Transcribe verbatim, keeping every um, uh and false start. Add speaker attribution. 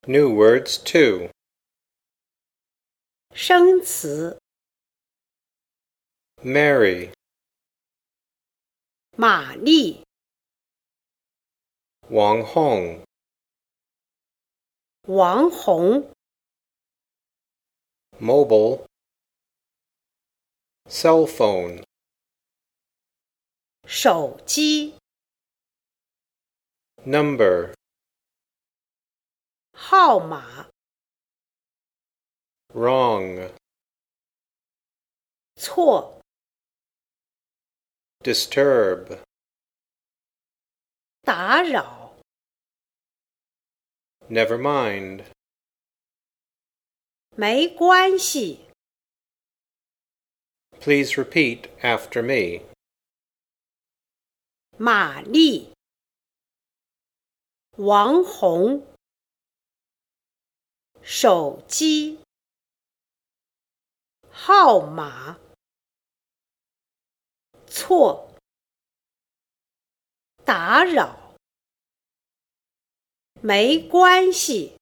Speaker 1: New words two.
Speaker 2: 生词
Speaker 1: Mary,
Speaker 2: 玛丽
Speaker 1: Wang Hong,
Speaker 2: 王红
Speaker 1: mobile, cell phone,
Speaker 2: 手机
Speaker 1: number,
Speaker 2: 号码
Speaker 1: wrong,
Speaker 2: 错
Speaker 1: disturb,
Speaker 2: 打扰
Speaker 1: never mind,
Speaker 2: 没关系
Speaker 1: please repeat after me.
Speaker 2: 玛丽王红手机号码错打扰没关系